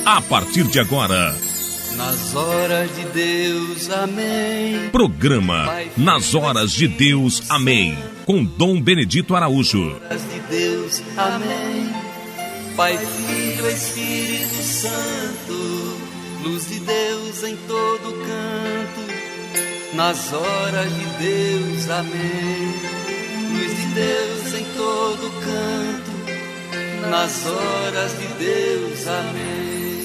a partir de agora. Nas horas de Deus, amém. Programa Nas Horas de Deus, amém. Com Dom Benedito Araújo. Nas horas de Deus, amém. Pai, Filho, Espírito Santo, luz de Deus em todo canto. Nas horas de Deus, amém. Luz de Deus em todo canto. Nas horas de Deus, amém.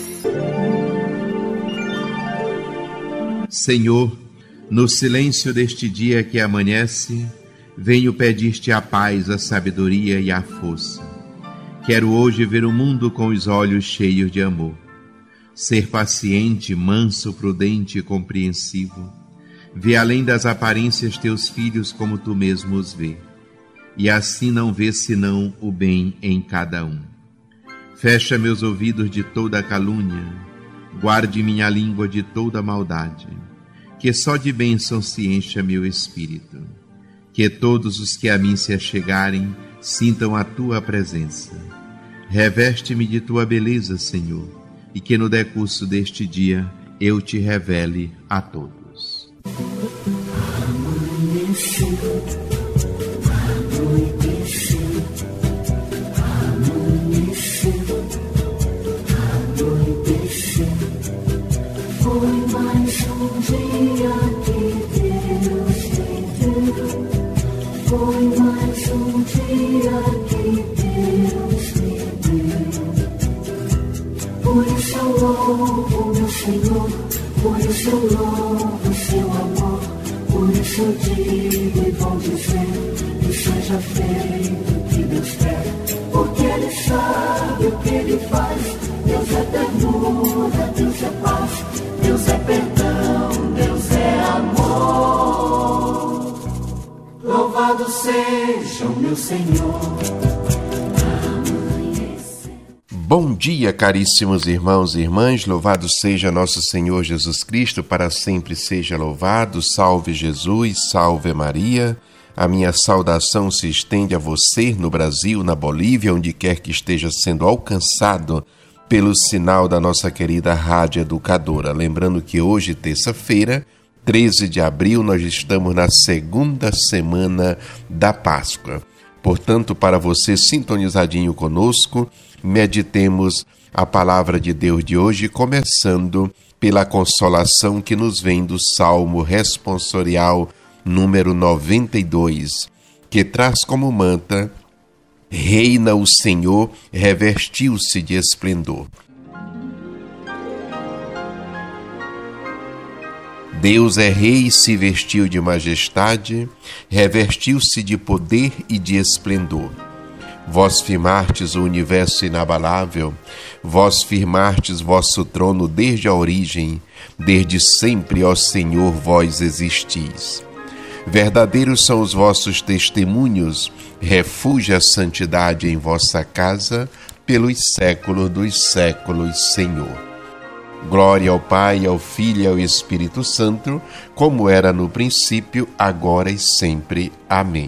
Senhor, no silêncio deste dia que amanhece, venho pedir-te a paz, a sabedoria e a força. Quero hoje ver o mundo com os olhos cheios de amor. Ser paciente, manso, prudente e compreensivo. Ver além das aparências teus filhos como tu mesmo os vê. E assim não vê senão o bem em cada um. Fecha meus ouvidos de toda calúnia. Guarde minha língua de toda maldade. Que só de bênção se encha meu espírito. Que todos os que a mim se achegarem sintam a tua presença. Reveste-me de tua beleza, Senhor, e que no decurso deste dia eu te revele a todos. Foi mais um dia que Deus me deu. Foi mais um dia que Deus me deu. Por isso eu louvo meu Senhor, por isso eu louvo seu amor. Por isso eu digo e vou dizer que seja feito o que Deus quer. Porque Ele sabe o que Ele faz. Deus é ternura, Deus é paz. Deus é perdão, Deus é amor. Louvado seja o meu Senhor. Bom dia, caríssimos irmãos e irmãs. Louvado seja nosso Senhor Jesus Cristo, para sempre seja louvado. Salve Jesus, salve Maria. A minha saudação se estende a você no Brasil, na Bolívia, onde quer que esteja sendo alcançado pelo sinal da nossa querida Rádio Educadora. Lembrando que hoje, terça-feira, 13 de abril, nós estamos na segunda semana da Páscoa. Portanto, para você sintonizadinho conosco, meditemos a palavra de Deus de hoje, começando pela consolação que nos vem do Salmo responsorial número 92, que traz como manta: reina o Senhor, revestiu-se de esplendor. Deus é rei e se vestiu de majestade, revestiu-se de poder e de esplendor. Vós firmastes o universo inabalável, vós firmastes vosso trono desde a origem, desde sempre, ó Senhor, vós existis. Verdadeiros são os vossos testemunhos, refugia a santidade em vossa casa, pelos séculos dos séculos, Senhor. Glória ao Pai, ao Filho e ao Espírito Santo, como era no princípio, agora e sempre. Amém.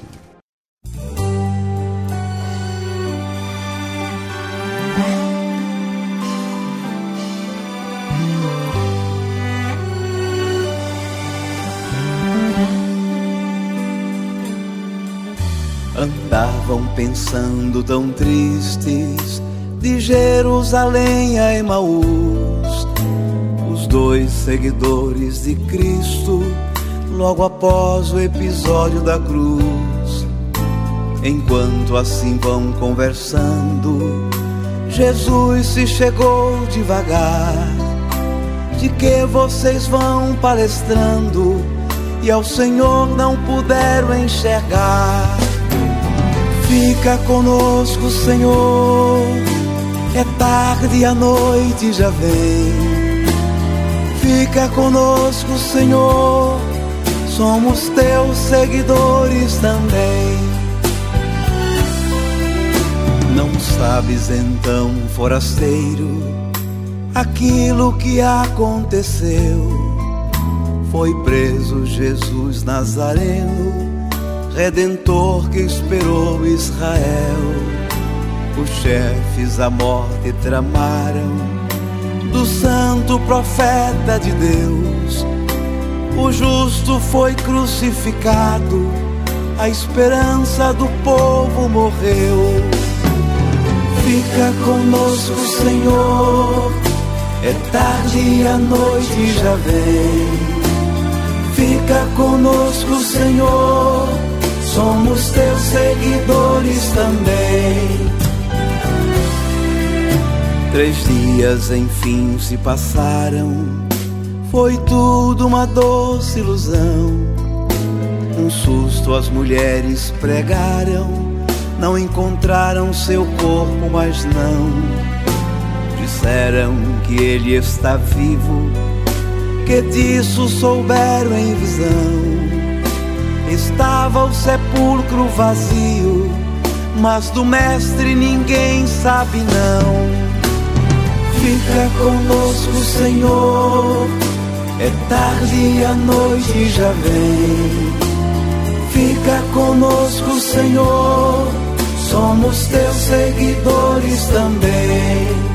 Andavam pensando tão tristes, de Jerusalém a Emaús, os dois seguidores de Cristo, logo após o episódio da cruz. Enquanto assim vão conversando, Jesus se chegou devagar. De que vocês vão palestrando e ao Senhor não puderam enxergar? Fica conosco, Senhor, é tarde e a noite já vem. Fica conosco, Senhor, somos teus seguidores também. Não sabes então, forasteiro, aquilo que aconteceu. Foi preso Jesus Nazareno, Redentor que esperou Israel. Os chefes a morte tramaram, do santo profeta de Deus. O justo foi crucificado, a esperança do povo morreu. Fica conosco, Senhor, é tarde e a noite já vem. Fica conosco, Senhor, somos teus seguidores também. 3 dias enfim se passaram, foi tudo uma doce ilusão. Um susto as mulheres pregaram, não encontraram seu corpo, mas não. Disseram que ele está vivo, que disso souberam em visão. Estava o sepulcro vazio, mas do mestre ninguém sabe não. Fica conosco, Senhor, é tarde e a noite já vem. Fica conosco, Senhor, somos teus seguidores também.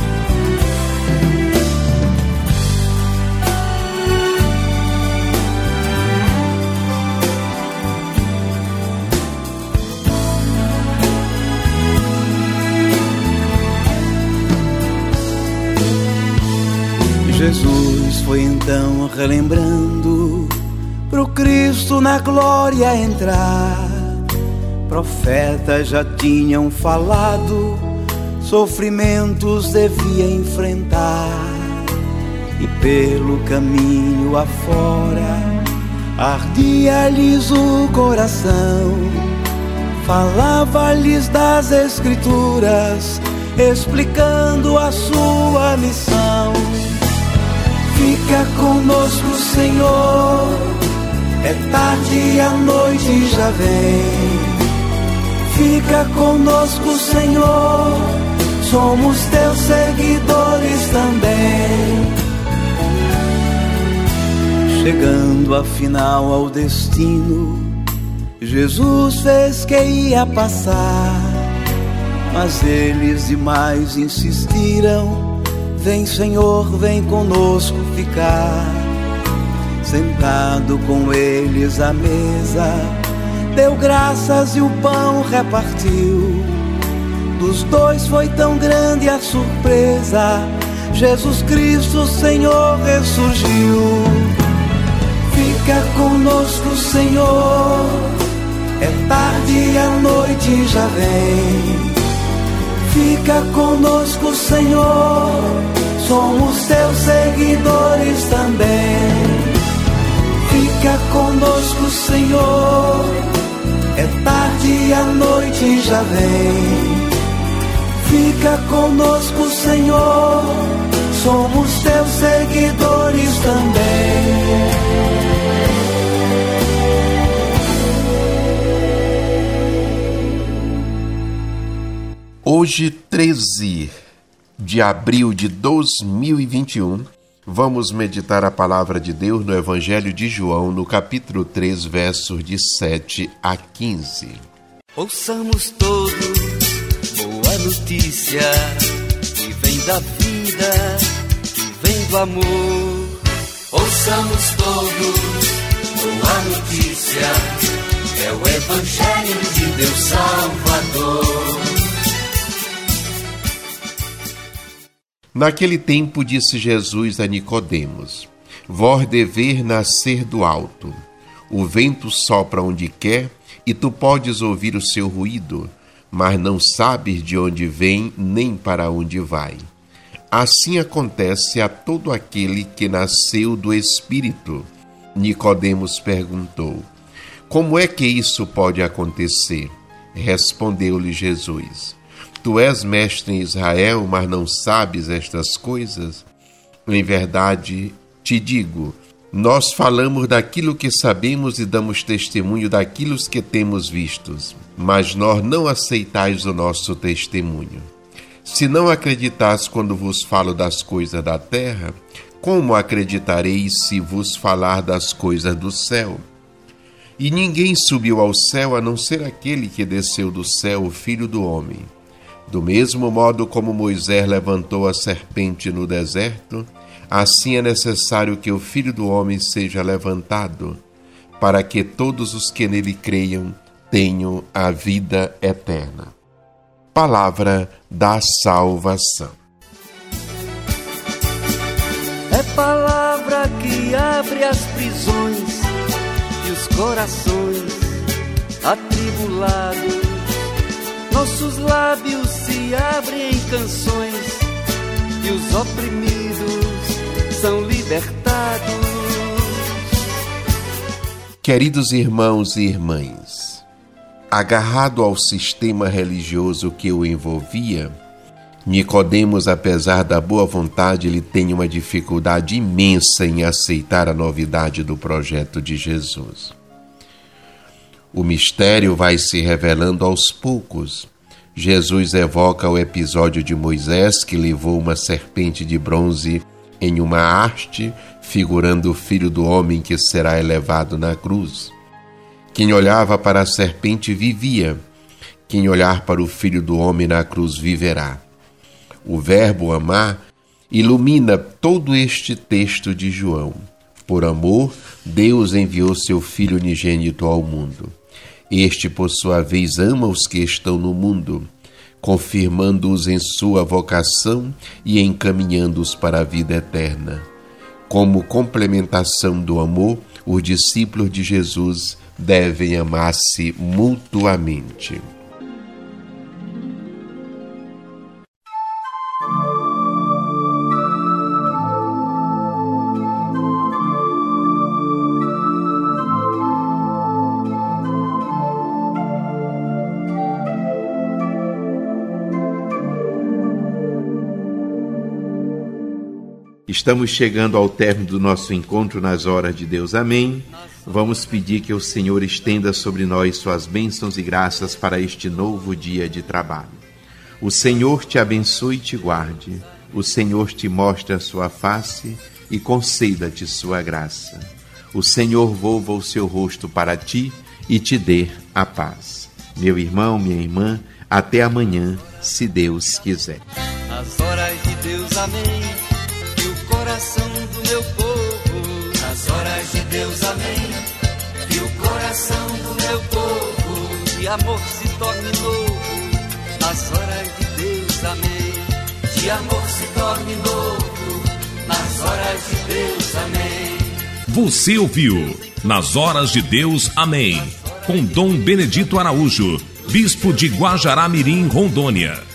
Jesus foi então relembrando pro Cristo na glória entrar. Profetas já tinham falado, sofrimentos devia enfrentar. E pelo caminho afora ardia-lhes o coração. Falava-lhes das Escrituras, explicando a sua missão. Fica conosco, Senhor, é tarde e a noite já vem. Fica conosco, Senhor, somos teus seguidores também. Chegando afinal ao destino, Jesus fez que ia passar, mas eles demais insistiram. Vem, Senhor, vem conosco ficar. Sentado com eles à mesa, deu graças e o pão repartiu. Dos dois foi tão grande a surpresa, Jesus Cristo, Senhor, ressurgiu. Fica conosco, Senhor, é tarde e a noite já vem. Fica conosco, Senhor, somos teus seguidores também. Fica conosco, Senhor, é tarde e a noite já vem. Fica conosco, Senhor, somos teus seguidores também. Hoje, 13 de abril de 2021, vamos meditar a palavra de Deus no Evangelho de João, no capítulo 3, versos de 7 a 15. Ouçamos todos boa notícia, que vem da vida, que vem do amor. Ouçamos todos boa notícia, é o Evangelho de Deus Salvador. Naquele tempo disse Jesus a Nicodemos: Vós dever nascer do alto. O vento sopra onde quer, e tu podes ouvir o seu ruído, mas não sabes de onde vem nem para onde vai. Assim acontece a todo aquele que nasceu do Espírito. Nicodemos perguntou: Como é que isso pode acontecer? Respondeu-lhe Jesus: Tu és mestre em Israel, mas não sabes estas coisas? Em verdade, te digo, nós falamos daquilo que sabemos e damos testemunho daquilo que temos vistos, mas nós não aceitais o nosso testemunho. Se não acreditais quando vos falo das coisas da terra, como acreditareis se vos falar das coisas do céu? E ninguém subiu ao céu a não ser aquele que desceu do céu, o Filho do Homem. Do mesmo modo como Moisés levantou a serpente no deserto, assim é necessário que o Filho do Homem seja levantado, para que todos os que nele creiam tenham a vida eterna. Palavra da salvação. É palavra que abre as prisões e os corações atribulados. Nossos lábios se abrem em canções e os oprimidos são libertados. Queridos irmãos e irmãs, agarrado ao sistema religioso que o envolvia, Nicodemos, apesar da boa vontade, ele tem uma dificuldade imensa em aceitar a novidade do projeto de Jesus. O mistério vai se revelando aos poucos. Jesus evoca o episódio de Moisés, que levou uma serpente de bronze em uma haste, figurando o Filho do Homem que será elevado na cruz. Quem olhava para a serpente vivia. Quem olhar para o Filho do Homem na cruz viverá. O verbo amar ilumina todo este texto de João. Por amor, Deus enviou seu Filho unigênito ao mundo. Este, por sua vez, ama os que estão no mundo, confirmando-os em sua vocação e encaminhando-os para a vida eterna. Como complementação do amor, os discípulos de Jesus devem amar-se mutuamente. Estamos chegando ao término do nosso encontro nas horas de Deus. Amém. Vamos pedir que o Senhor estenda sobre nós suas bênçãos e graças para este novo dia de trabalho. O Senhor te abençoe e te guarde. O Senhor te mostre a sua face e conceda-te sua graça. O Senhor volva o seu rosto para ti e te dê a paz. Meu irmão, minha irmã, até amanhã, se Deus quiser. Nas horas de Deus, amém. Coração do meu povo, nas horas de Deus, amém. Que o coração do meu povo de amor se torne novo, nas horas de Deus, amém. De amor se torne novo, nas horas de Deus, amém. Você ouviu Nas Horas de Deus, amém, com Dom Benedito Araújo, bispo de Guajará-Mirim, Rondônia.